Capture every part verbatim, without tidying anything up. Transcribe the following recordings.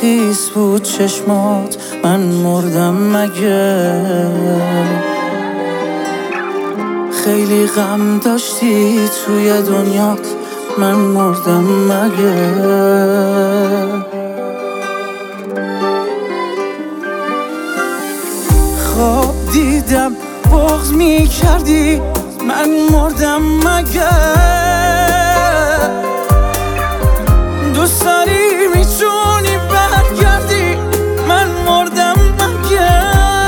خیس بود چشمات، من مردم مگه؟ خیلی غم داشتی توی دنیات، من مردم مگه؟ خواب دیدم بغض می کردی، من مردم مگه؟ دوست داری میتونی برگردی، من مردم مگه؟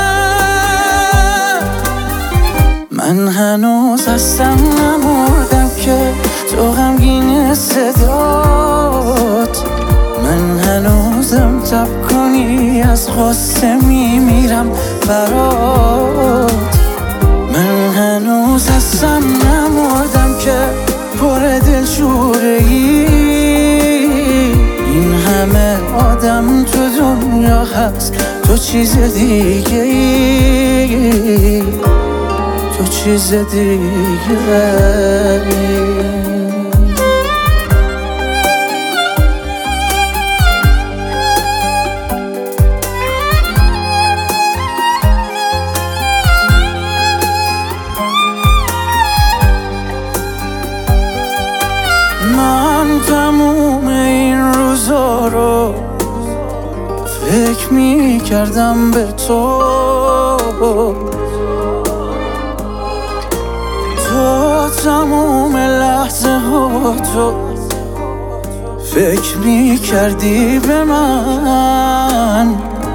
من هنوز هستم نمردم که تو غمگین صدات، من هنوزم تب کنی از غصه میمیرم برات. من هنوز هستم نمردم که پر دلشوره ای، این همه آدم تو دنیا هست تو چیز دیگه ای، تو چیز دیگه ای. من تموم این روزا رو فکر می کردم به تو، تو تموم لحظه ها تو فکر می کردی به من،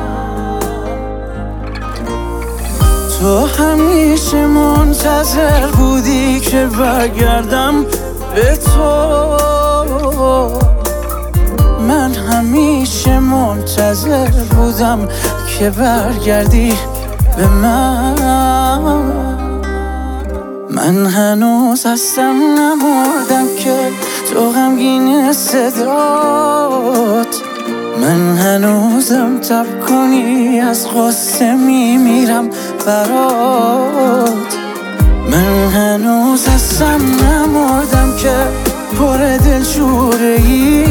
تو همیشه منتظر بودی که برگردم به تو، من همیشه منتظر بودم که برگردی به من. من هنوز هستم نمردم که تو غمگین صدات، من هنوزم تب کنی از غصه میمیرم برات. من هنوز هستم نمردم که پر دلشوره ای،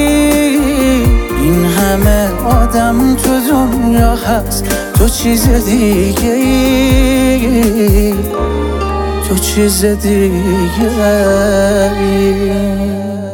این همه آدم تو دنیا هست تو چیز دیگه ای، تو چیز دیگه ای.